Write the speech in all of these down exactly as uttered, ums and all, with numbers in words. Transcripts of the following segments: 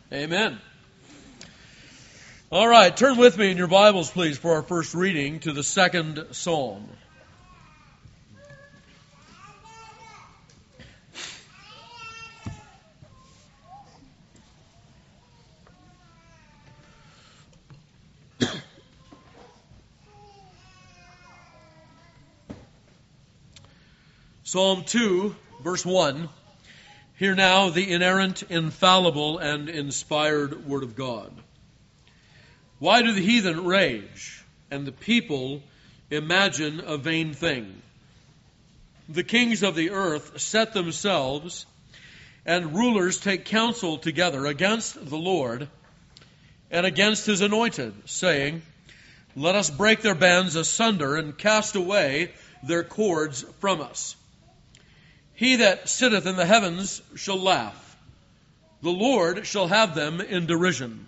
Amen. All right, turn with me in your Bibles, please, for our first reading to the second Psalm. Psalm two, verse one. Hear now the inerrant, infallible, and inspired Word of God. Why do the heathen rage, and the people imagine a vain thing? The kings of the earth set themselves, and rulers take counsel together against the Lord and against his anointed, saying, Let us break their bands asunder and cast away their cords from us. He that sitteth in the heavens shall laugh. The Lord shall have them in derision.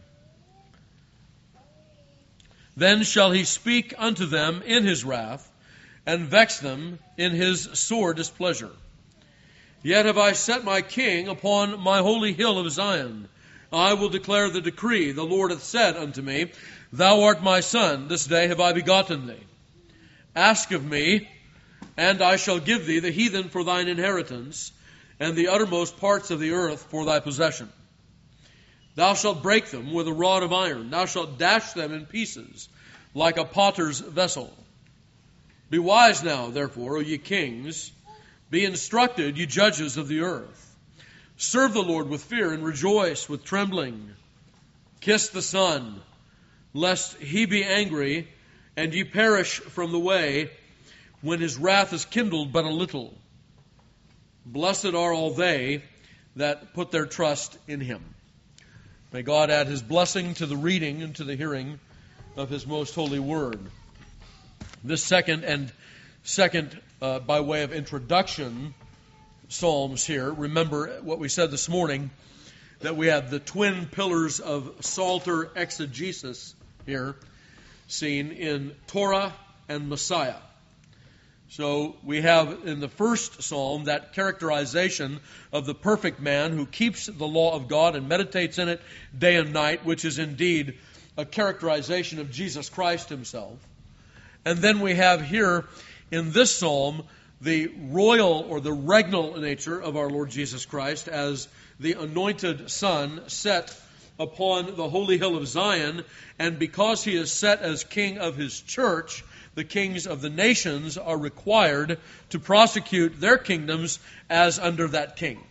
Then shall he speak unto them in his wrath, and vex them in his sore displeasure. Yet have I set my king upon my holy hill of Zion. I will declare the decree. The Lord hath said unto me, Thou art my son, this day have I begotten thee. Ask of me, and I shall give thee the heathen for thine inheritance, and the uttermost parts of the earth for thy possession. Thou shalt break them with a rod of iron. Thou shalt dash them in pieces like a potter's vessel. Be wise now, therefore, O ye kings. Be instructed, ye judges of the earth. Serve the Lord with fear and rejoice with trembling. Kiss the Son, lest he be angry and ye perish from the way, when his wrath is kindled but a little. Blessed are all they that put their trust in him. May God add his blessing to the reading and to the hearing of his most holy word. This second and second, uh, by way of introduction, Psalms here. Remember what we said this morning, that we have the twin pillars of Psalter exegesis here, seen in Torah and Messiah. So we have in the first psalm that characterization of the perfect man who keeps the law of God and meditates in it day and night, which is indeed a characterization of Jesus Christ himself. And then we have here in this psalm the royal or the regnal nature of our Lord Jesus Christ as the anointed Son set upon the holy hill of Zion, and because he is set as king of his church, the kings of the nations are required to prosecute their kingdoms as under that king.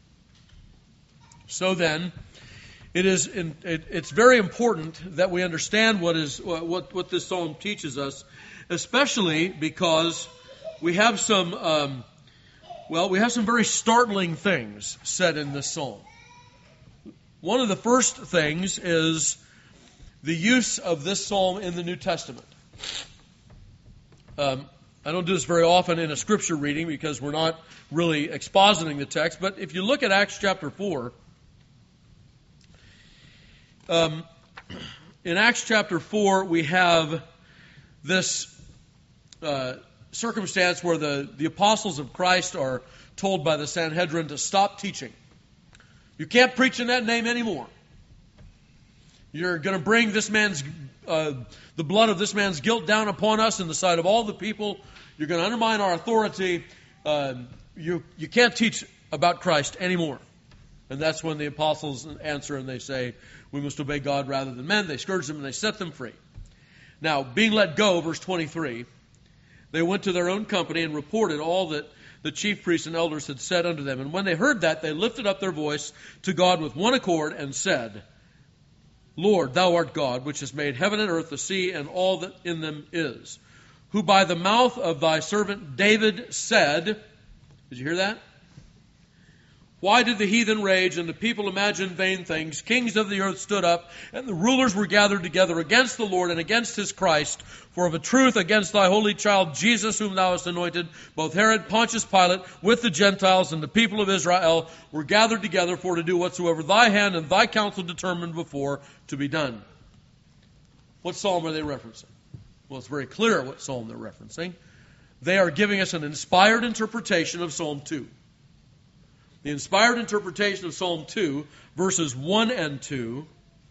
So then, it is in, it, it's very important that we understand what is what what this psalm teaches us, especially because we have some um, well we have some very startling things said in this psalm. One of the first things is the use of this psalm in the New Testament. Um, I don't do this very often in a scripture reading because we're not really expositing the text. But if you look at Acts chapter four, um, in Acts chapter four we have this uh, circumstance where the, the apostles of Christ are told by the Sanhedrin to stop teaching. You can't preach in that name anymore. You're going to bring this man's uh, the blood of this man's guilt down upon us in the sight of all the people. You're going to undermine our authority. Uh, you you can't teach about Christ anymore. And that's when the apostles answer and they say, we must obey God rather than men. They scourge them and they set them free. Now, being let go, verse twenty-three, they went to their own company and reported all that the chief priests and elders had said unto them. And when they heard that, they lifted up their voice to God with one accord and said, Lord, thou art God, which has made heaven and earth, the sea, and all that in them is, who by the mouth of thy servant David said, did you hear that? Why did the heathen rage and the people imagine vain things? Kings of the earth stood up, and the rulers were gathered together against the Lord and against his Christ. For of a truth against thy holy child Jesus, whom thou hast anointed, both Herod, Pontius Pilate, with the Gentiles and the people of Israel, were gathered together for to do whatsoever thy hand and thy counsel determined before to be done. What psalm are they referencing? Well, it's very clear what psalm they're referencing. They are giving us an inspired interpretation of Psalm two. The inspired interpretation of Psalm two, verses one and two,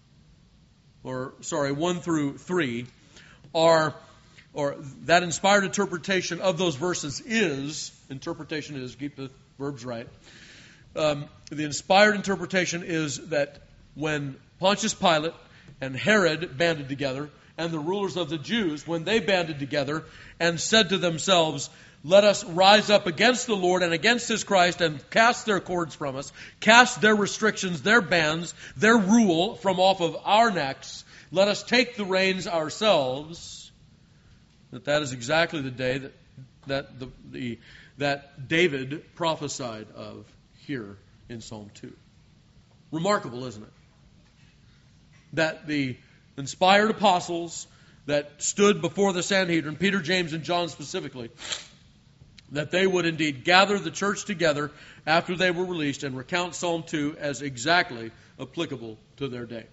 or sorry, one through three, are, or that inspired interpretation of those verses is, interpretation is, keep the verbs right, um, the inspired interpretation is that when Pontius Pilate and Herod banded together, and the rulers of the Jews, when they banded together and said to themselves, let us rise up against the Lord and against His Christ and cast their cords from us, cast their restrictions, their bans, their rule from off of our necks. Let us take the reins ourselves. That that is exactly the day that that the, the that David prophesied of here in Psalm two. Remarkable, isn't it? That the inspired apostles that stood before the Sanhedrin, Peter, James, and John specifically, that they would indeed gather the church together after they were released and recount Psalm two as exactly applicable to their day.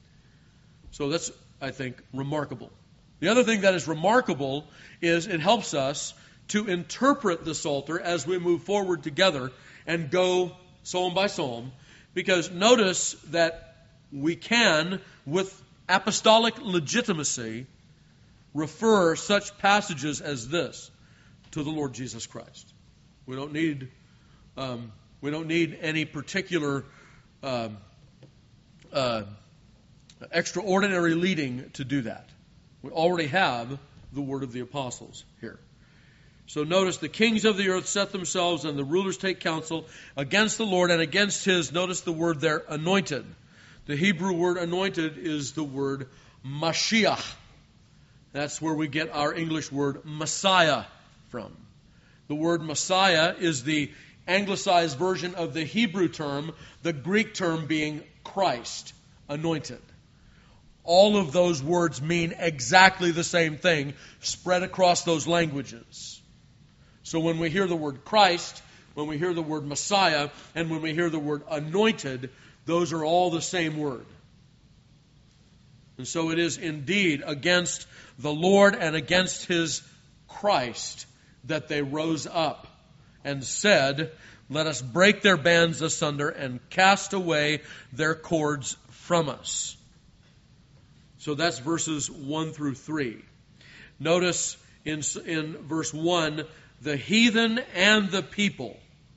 So that's, I think, remarkable. The other thing that is remarkable is it helps us to interpret the Psalter as we move forward together and go psalm by psalm, because notice that we can, with apostolic legitimacy, refer such passages as this to the Lord Jesus Christ. We don't need um, we don't need any particular uh, uh, extraordinary leading to do that. We already have the word of the apostles here. So notice the kings of the earth set themselves and the rulers take counsel against the Lord and against His, notice the word there, anointed. The Hebrew word anointed is the word Mashiach. That's where we get our English word Messiah from. The word Messiah is the anglicized version of the Hebrew term, the Greek term being Christ, anointed. All of those words mean exactly the same thing, spread across those languages. So when we hear the word Christ, when we hear the word Messiah, and when we hear the word anointed, those are all the same word. And so it is indeed against the Lord and against His Christ that they rose up and said, let us break their bands asunder and cast away their cords from us. So that's verses one through three. Notice in, in verse one, the heathen and the people.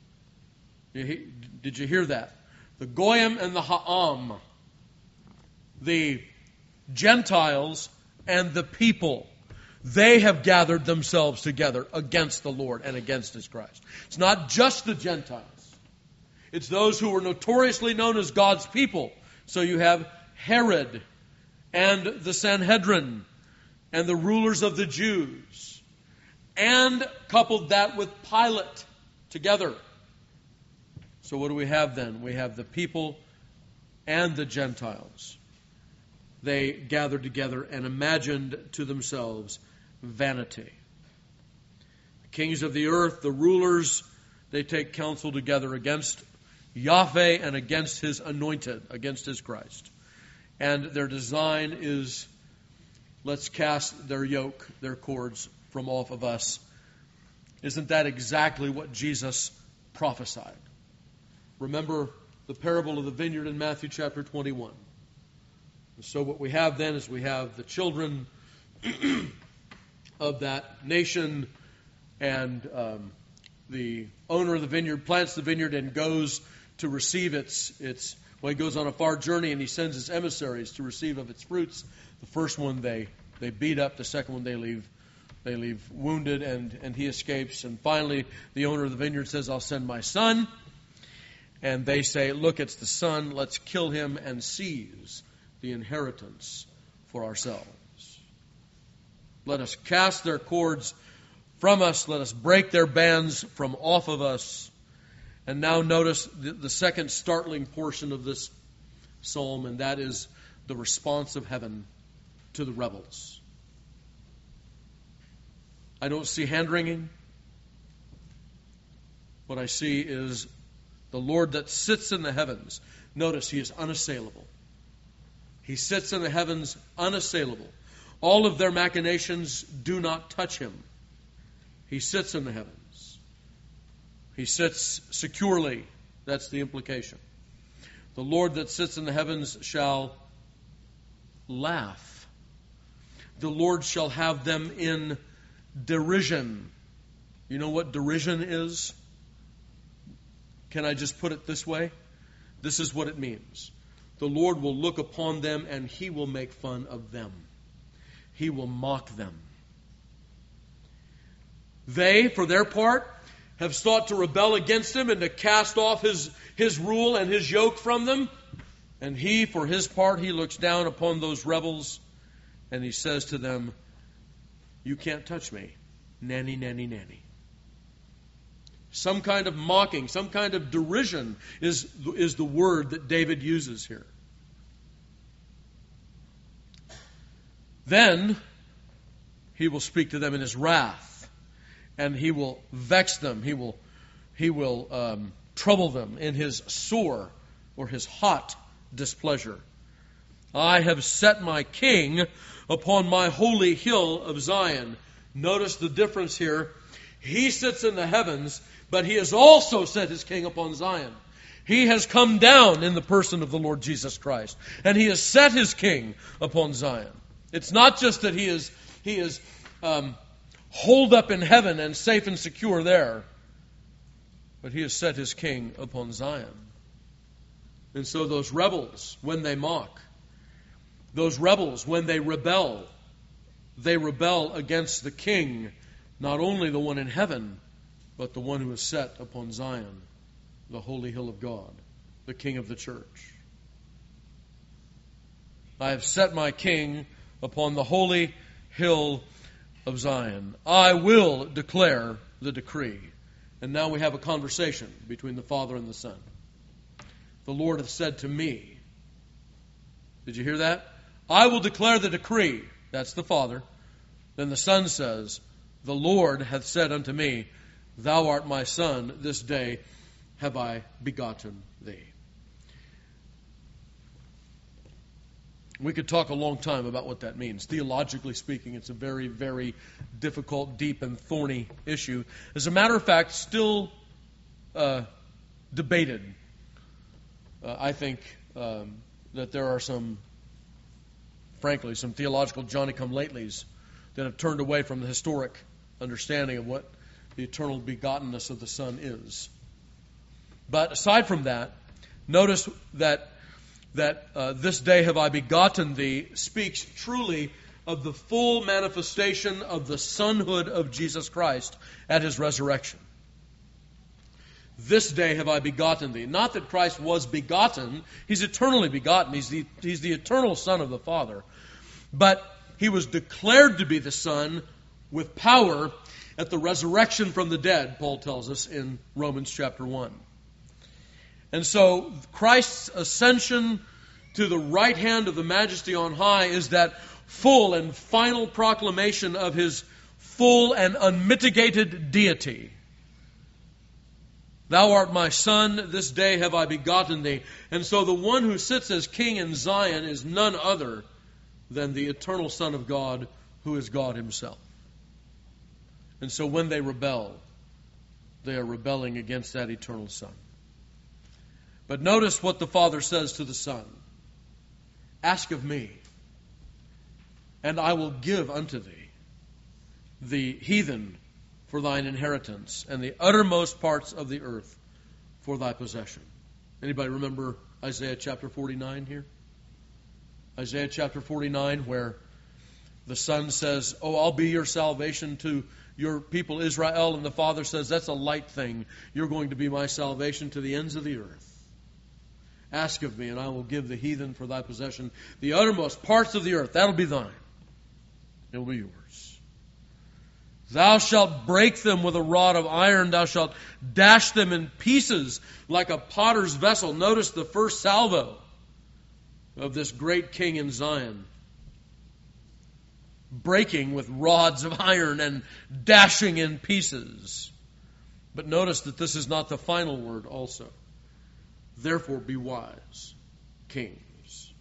Did you hear that? The Goyim and the Ha'am. The Gentiles and the people. They have gathered themselves together against the Lord and against His Christ. It's not just the Gentiles. It's those who were notoriously known as God's people. So you have Herod and the Sanhedrin and the rulers of the Jews. And coupled that with Pilate together. So what do we have then? We have the people and the Gentiles. They gathered together and imagined to themselves vanity. The kings of the earth, the rulers, they take counsel together against Yahweh and against His anointed, against His Christ. And their design is, let's cast their yoke, their cords from off of us. Isn't that exactly what Jesus prophesied? Remember the parable of the vineyard in Matthew chapter twenty-one. And so what we have then is we have the children of that nation, and um, the owner of the vineyard plants the vineyard and goes to receive its, its well, he goes on a far journey and he sends his emissaries to receive of its fruits. The first one they, they beat up, the second one they leave they leave wounded, and, and he escapes. And finally, the owner of the vineyard says, I'll send my son. And they say, look, it's the son, let's kill him and seize the inheritance for ourselves. Let us cast their cords from us. Let us break their bands from off of us. And now notice the, the second startling portion of this psalm, and that is the response of heaven to the rebels. I don't see hand-wringing. What I see is the Lord that sits in the heavens. Notice He is unassailable. He sits in the heavens unassailable. All of their machinations do not touch Him. He sits in the heavens. He sits securely That's the implication. The Lord that sits in the heavens shall laugh. The Lord shall have them in derision. You know what derision is? Can I just put it this way? This is what it means. The Lord will look upon them and He will make fun of them. He will mock them. They, for their part, have sought to rebel against Him and to cast off His, His rule and His yoke from them. And He, for His part, He looks down upon those rebels and He says to them, you can't touch me. Nanny, nanny, nanny. Some kind of mocking, some kind of derision is, is the word that David uses here. Then He will speak to them in His wrath, and He will vex them. He will, he will um, trouble them in His sore or His hot displeasure. I have set my king upon my holy hill of Zion. Notice the difference here. He sits in the heavens, but He has also set His king upon Zion. He has come down in the person of the Lord Jesus Christ, and He has set His king upon Zion. It's not just that He is He is um, holed up in heaven and safe and secure there, but He has set His king upon Zion. And so those rebels, when they mock, those rebels, when they rebel, they rebel against the king, not only the one in heaven, but the one who is set upon Zion, the holy hill of God, the King of the church. I have set my king upon the holy hill of Zion. I will declare the decree. And now we have a conversation between the Father and the Son. The Lord hath said to me. Did you hear that? I will declare the decree. That's the Father. Then the Son says, the Lord hath said unto me, Thou art my Son, this day have I begotten thee. We could talk a long time about what that means. Theologically speaking, it's a very, very difficult, deep, and thorny issue. As a matter of fact, still uh, debated. Uh, I think um, that there are some, frankly, some theological Johnny-come-latelys that have turned away from the historic understanding of what the eternal begottenness of the Son is. But aside from that, notice that that uh, this day have I begotten thee speaks truly of the full manifestation of the sonhood of Jesus Christ at His resurrection. This day have I begotten thee. Not that Christ was begotten. He's eternally begotten. He's the, he's the eternal Son of the Father. But He was declared to be the Son with power at the resurrection from the dead, Paul tells us in Romans chapter one. And so Christ's ascension to the right hand of the Majesty on high is that full and final proclamation of His full and unmitigated deity. Thou art my Son, this day have I begotten thee. And so the one who sits as King in Zion is none other than the eternal Son of God, who is God Himself. And so when they rebel, they are rebelling against that eternal Son. But notice what the Father says to the Son. Ask of me, and I will give unto thee the heathen for thine inheritance, and the uttermost parts of the earth for thy possession. Anybody remember Isaiah chapter forty-nine here? Isaiah chapter forty-nine, where the Son says, oh, I'll be your salvation to your people Israel, and the Father says, that's a light thing. You're going to be my salvation to the ends of the earth. Ask of me, and I will give the heathen for thy possession, the uttermost parts of the earth. That'll be thine. It will be yours. Thou shalt break them with a rod of iron. Thou shalt dash them in pieces like a potter's vessel. Notice the first salvo of this great King in Zion. Breaking with rods of iron and dashing in pieces. But notice that this is not the final word also. Therefore be wise, kings.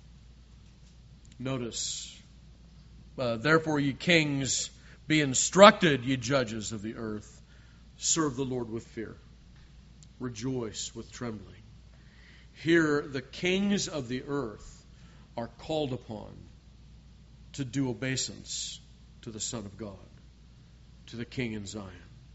Notice, uh, therefore ye kings, be instructed, ye judges of the earth. Serve the Lord with fear. rejoice with trembling. Here the kings of the earth are called upon to do obeisance to the Son of God, to the King in Zion.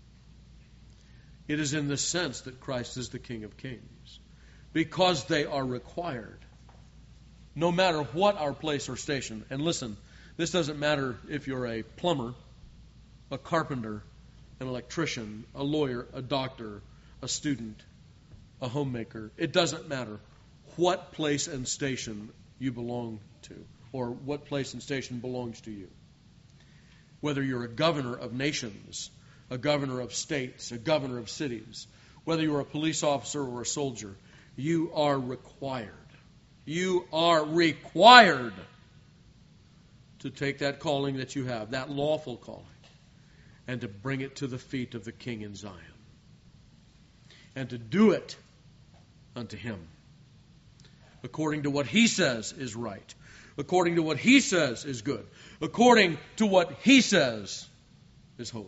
It is in this sense that Christ is the King of Kings, because they are required, no matter what our place or station. And listen, this doesn't matter if you're a plumber, a carpenter, an electrician, a lawyer, a doctor, a student, a homemaker. It doesn't matter what place and station you belong to, or what place and station belongs to you. Whether you're a governor of nations, a governor of states, a governor of cities, whether you're a police officer or a soldier, you are required. You are required to take that calling that you have, that lawful calling, and to bring it to the feet of the King in Zion. And to do it unto Him, according to what He says is right, according to what He says is good, according to what He says is holy.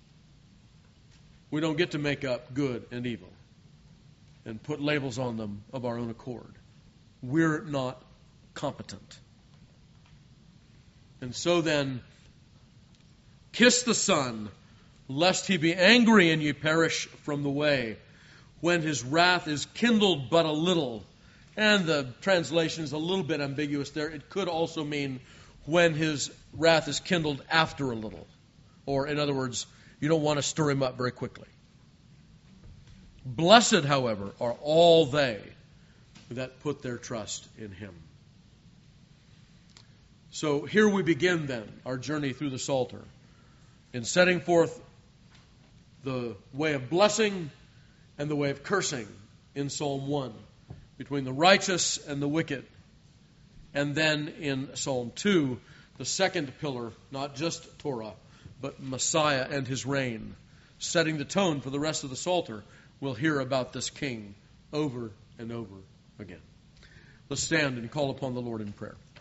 We don't get to make up good and evil and put labels on them of our own accord. We're not competent. And so then, kiss the Son, lest He be angry and ye perish from the way, when His wrath is kindled but a little. And the translation is a little bit ambiguous there. It could also mean when His wrath is kindled after a little. Or, in other words, you don't want to stir Him up very quickly. Blessed, however, are all they that put their trust in Him. So here we begin then our journey through the Psalter in setting forth the way of blessing and the way of cursing in Psalm one, between the righteous and the wicked. And then in Psalm two, the second pillar, not just Torah, but Messiah and His reign, setting the tone for the rest of the Psalter. We'll hear about this King over and over again. Let's stand and call upon the Lord in prayer.